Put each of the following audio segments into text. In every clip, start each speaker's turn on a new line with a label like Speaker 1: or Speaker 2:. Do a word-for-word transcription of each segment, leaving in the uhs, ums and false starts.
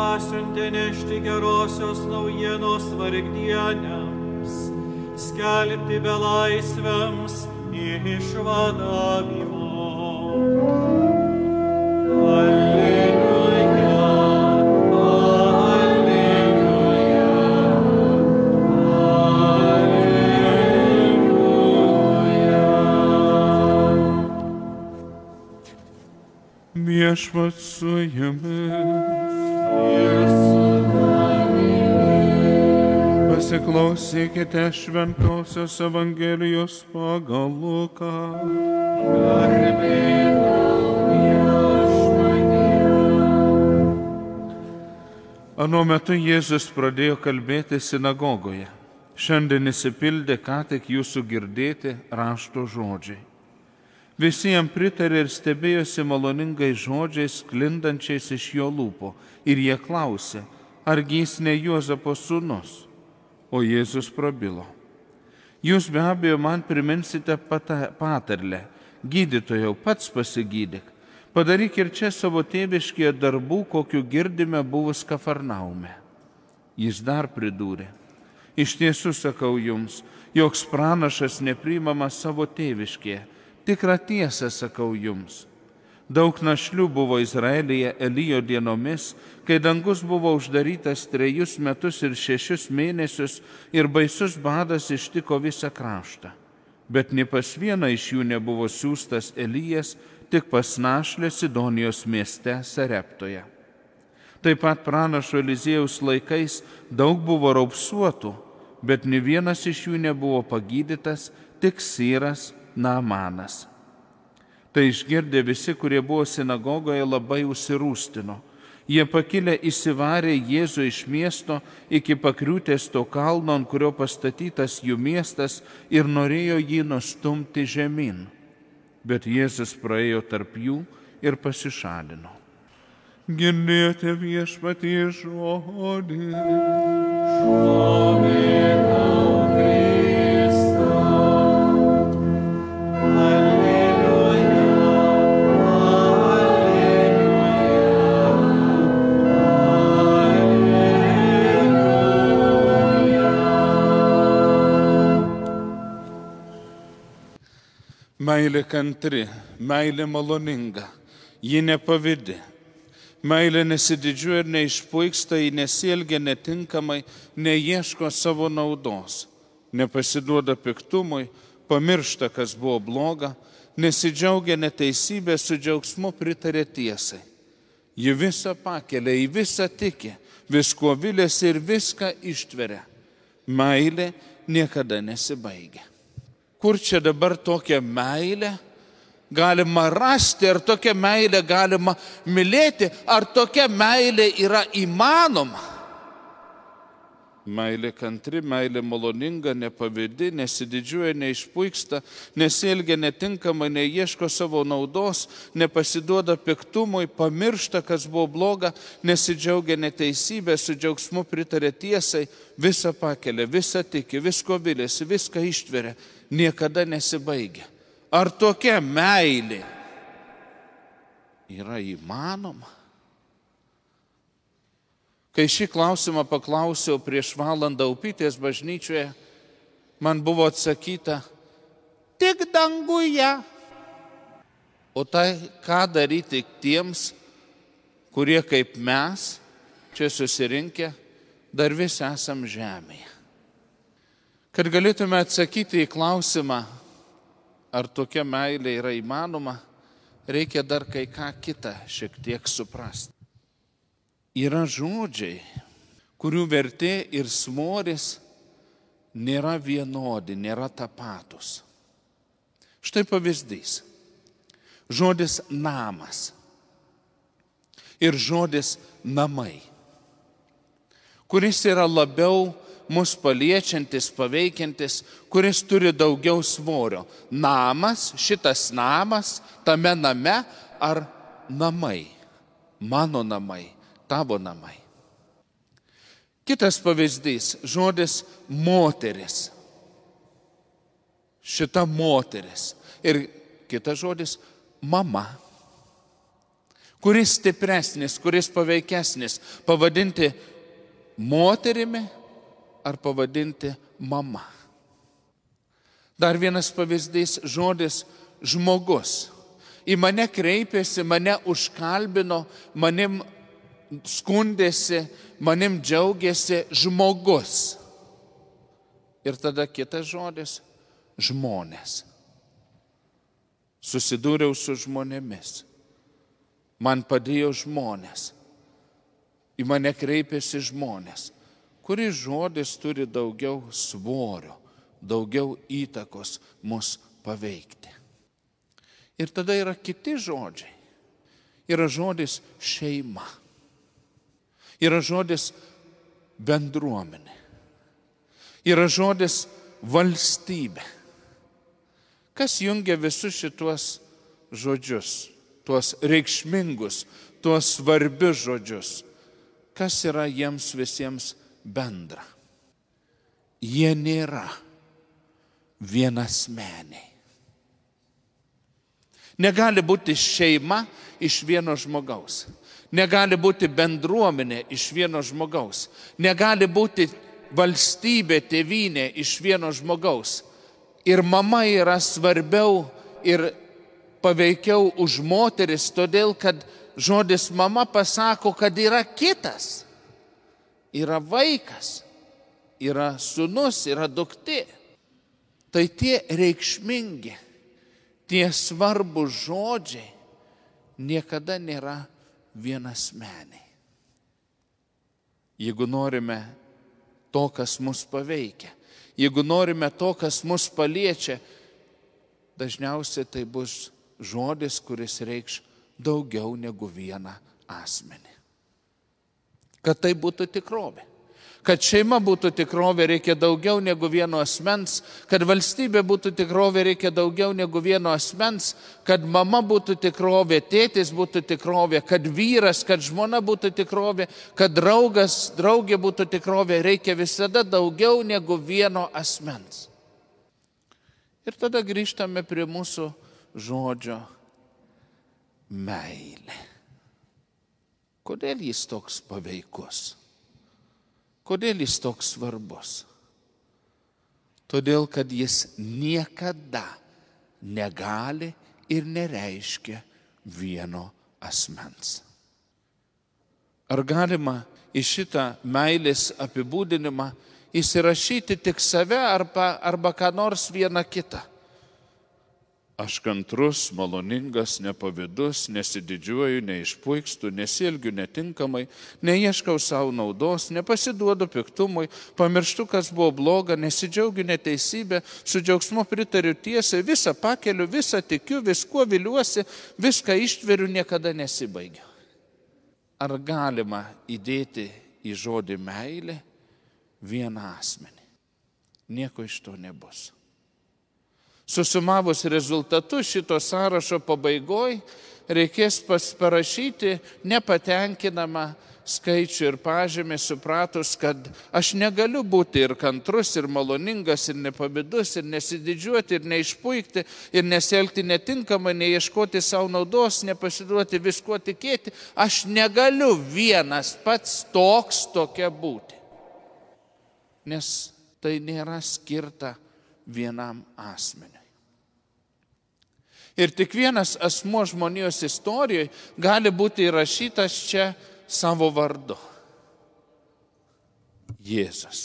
Speaker 1: pasiuntė nešti gerosios naujienos vargdieniams, skelbti belaisviams išvadavimo. Alleluja, alleluja, alleluja.
Speaker 2: Viešpats su jumis. Pasiklausykite Šventosios Evangelijos pagal Luką.
Speaker 1: Garbė tau, Viešpatie.
Speaker 2: Anuo metu Jėzus pradėjo kalbėti sinagogoje. Šiandien įsipildė ką tik jūsų girdėti rašto žodžiai. Visi jam pritarė ir stebėjosi maloningais žodžiais, sklindančiais iš jo lūpų. Ir jie klausė, argi jis ne Juozapo sūnus? O Jėzus prabilo. Jūs be abejo man priminsite patarlę. Gydytojau, pats pasigydyk. Padaryk ir čia savo tėviškėje darbų, kokiu girdime buvus Kafarnaume. Jis dar pridūrė. Iš tiesų sakau jums, joks pranašas nepriimamas savo tėviškėje. Tikrą tiesą sakau jums. Daug našlių buvo Izraelyje Elijo dienomis, kai dangus buvo uždarytas trejus metus ir šešius mėnesius ir baisus badas ištiko visą kraštą. Bet ne pas vieną iš jų nebuvo siųstas Elijas, tik pas našlę Sidonijos mieste Sareptoje. Taip pat pranašo Eliziejaus laikais daug buvo raupsuotų, bet ne vienas iš jų nebuvo pagydytas, tik Syras Naamanas. Tai išgirdę visi, kurie buvo sinagogoje, labai užsirūstino. Jie pakilę įsivarė Jėzų iš miesto iki pakriūtės to kalno, ant kurio pastatytas jų miestas, ir norėjo jį nustumti žemyn. Bet Jėzus praėjo tarp jų ir pasišalino. Girdėjote Viešpatie žodį.
Speaker 1: Šlovė tau, Kriste. Alleluja, alleluja.
Speaker 2: Meilė kantri, meilė maloninga, ji nepavydi. Meilė nesididžiuoja ir neišpuiksta, ji nesielgia netinkamai, neieško savo naudos, nepasiduoda piktumui, pamiršta, kas buvo bloga, nesidžiaugia neteisybė, su džiaugsmu pritarė tiesai. Ji visą pakelia, į visą tiki, visko vilėsi ir viską ištveria. Meilė niekada nesibaigia. Kur čia dabar tokia meilė galima rasti, ar tokia meilė galima mylėti, ar tokia meilė yra įmanoma? Meilė kantri, meilė maloninga, nepavydi, nesididžiuoja, neišpuiksta, nesielgia netinkamai, neieško savo naudos, nepasiduoda piktumui, pamiršta, kas buvo bloga, nesidžiaugia neteisybė, su džiaugsmu pritarė tiesai, visą pakelia, visą tiki, visko vilėsi, viską ištveria, niekada nesibaigia. Ar tokia meilė yra įmanoma? Kai šį klausimą paklausiau prieš valandą Upytės bažnyčioje, man buvo atsakyta, tik danguje. O tai ką daryti tiems, kurie kaip mes, čia susirinkę, dar vis esam žemėje? Kad galėtume atsakyti į klausimą, ar tokia meilė yra įmanoma, reikia dar kai ką kitą šiek tiek suprasti. Yra žodžiai, kurių vertė ir svoris nėra vienodi, nėra tapatus. Štai pavyzdys. Žodis namas ir žodis namai, kuris yra labiau mus paliečiantis, paveikiantis, kuris turi daugiau svorio. Namas, šitas namas, tame name ar namai, mano namai, tavo namai. Kitas pavyzdys, žodis moteris. Šita moteris. Ir kitas žodis mama, Kuris stipresnis, kuris paveikesnis, pavadinti moterimi ar pavadinti mama. Dar vienas pavyzdys - žodis žmogus. Į mane kreipėsi, mane užkalbino, manim skundėsi, manim džiaugiasi žmogus. Ir tada kitas žodis - žmonės. Susidūriau su žmonėmis. Man padėjo žmonės. Į mane kreipėsi žmonės. Kuris žodis turi daugiau svorio, daugiau įtakos mus paveikti. Ir tada yra kiti žodžiai. Yra žodis šeima. Yra žodis bendruomenė. Yra žodis valstybė. Kas jungia visus šituos žodžius, tuos reikšmingus, tuos svarbius žodžius? Kas yra jiems visiems bendra? Jie nėra vienasmeniai. Negali būti šeima iš vieno žmogaus. Negali būti bendruomenė iš vieno žmogaus. Negali būti valstybė, tėvynė iš vieno žmogaus. Ir mama yra svarbiau ir paveikiau už moteris, todėl kad žodis mama pasako, kad yra kitas. Yra vaikas, yra sūnus, yra duktė. Tai tie reikšmingi, tie svarbus žodžiai niekada nėra vienasmeniai. Jeigu norime to, kas mus paveikia, jeigu norime to, kas mus paliečia, dažniausiai tai bus žodis, kuris reikš daugiau negu vieną asmenį. Kad tai būtų tikrovė. Kad šeima būtų tikrovė, reikia daugiau negu vieno asmens. Kad valstybė būtų tikrovė, reikia daugiau negu vieno asmens. Kad mama būtų tikrovė, tėtis būtų tikrovė. Kad vyras, kad žmona būtų tikrovė. Kad draugas, draugė būtų tikrovė, reikia visada daugiau negu vieno asmens. Ir tada grįžtame prie mūsų žodžio meilė. Kodėl jis toks paveikus? Kodėl jis toks svarbus? Todėl, kad jis niekada negali ir nereiškia vieno asmens. Ar galima į šitą meilės apibūdinimą įsirašyti tik save arba, arba ką nors vieną kitą? Aš kantrus, maloningas, nepavydus, nesididžiuoju, neišpuikstu, nesielgiu netinkamai, neieškau savo naudos, nepasiduodu piktumui, pamirštu, kas buvo bloga, nesidžiaugiu neteisybę, su džiaugsmu pritariu tiesai, visą pakeliu, visą tikiu, viskuo viliuosi, viską ištveriu, niekada nesibaigiu. Ar galima įdėti į žodį meilė vieną asmenį? Nieko iš to nebus. Susumavus rezultatus šito sąrašo pabaigoje reikės parašyti nepatenkinamą skaičių ir pažymį, supratus, kad aš negaliu būti ir kantrus, ir maloningas, ir nepavydus, ir nesididžiuoti, ir neišpuikti, ir nesielgti netinkamai, neieškoti savo naudos, nepasiduoti viskuo tikėti. Aš negaliu vienas pats toks tokia būti. Nes tai nėra skirta vienam asmeniui. Ir tik vienas asmuo žmonijos istorijoje gali būti įrašytas čia savo vardu. Jėzus.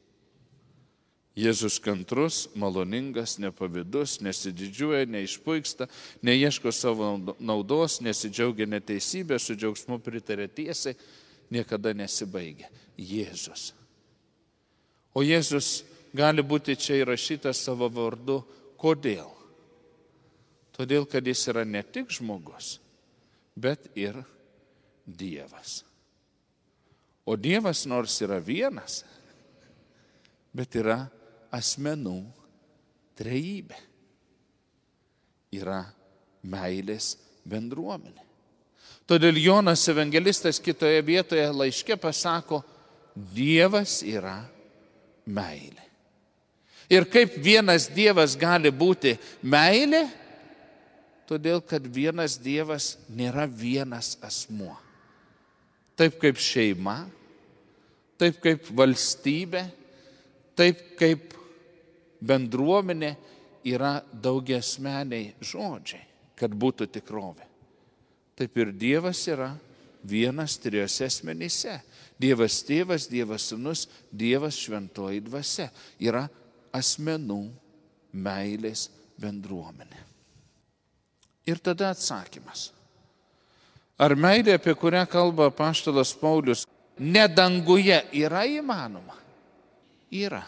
Speaker 2: Jėzus kantrus, maloningas, nepavydus, nesididžiuoja, neišpuiksta, neieško savo naudos, nesidžiaugia neteisybė, su džiaugsmu pritarė tiesai, niekada nesibaigia. Jėzus. O Jėzus gali būti čia įrašytas savo vardu. Kodėl? Todėl, kad jis yra ne tik žmogus, bet ir Dievas. O Dievas nors yra vienas, bet yra asmenų trejybė. Yra meilės bendruomenė. Todėl Jonas evangelistas kitoje vietoje laiške pasako, Dievas yra meilė. Ir kaip vienas Dievas gali būti meilė, Todėl, kad vienas Dievas nėra vienas asmuo. Taip kaip šeima, taip kaip valstybė, taip kaip bendruomenė yra daugiasmeniai žodžiai, kad būtų tikrovė. Taip ir Dievas yra vienas trijose asmenyse. Dievas Tėvas, Dievas Sūnus, Dievas Šventoji Dvasia. Yra asmenų meilės bendruomenė. Ir tada atsakymas. Ar meilė, apie kurią kalba apaštalas Paulius, ne danguje yra įmanoma? Yra.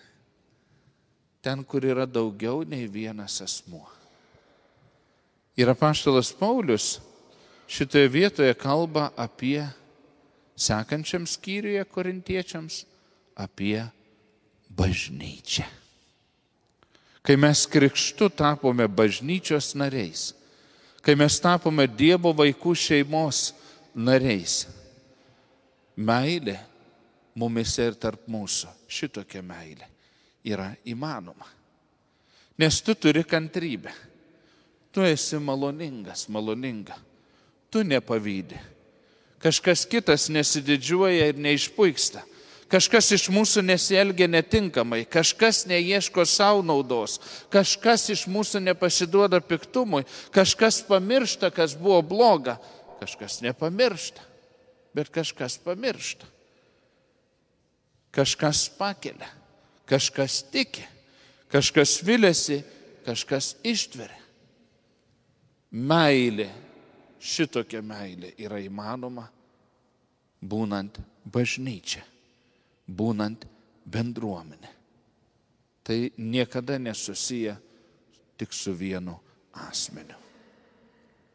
Speaker 2: Ten, kur yra daugiau nei vienas asmuo. Ir apaštalas Paulius šitoje vietoje kalba apie sekančiam skyriuje korintiečiams, apie bažnyčią. Kai mes krikštu tapome bažnyčios nariais, kai mes tapome Dievo vaikų šeimos nariais, meilė mumise ir tarp mūsų, šitokia meilė yra įmanoma. Nes tu turi kantrybę, tu esi maloningas, maloninga, tu nepavydi. Kažkas kitas nesididžiuoja ir neišpuiksta. Kažkas iš mūsų nesielgia netinkamai, kažkas neieško savo naudos, kažkas iš mūsų nepasiduoda piktumui, kažkas pamiršta, kas buvo bloga, kažkas nepamiršta, bet kažkas pamiršta. Kažkas pakelia, kažkas tiki, kažkas viliasi, kažkas ištveria. Meilė, šitokia meilė yra įmanoma būnant bažnyčia, būnant bendruomenė. Tai niekada nesusiję tik su vienu asmeniu.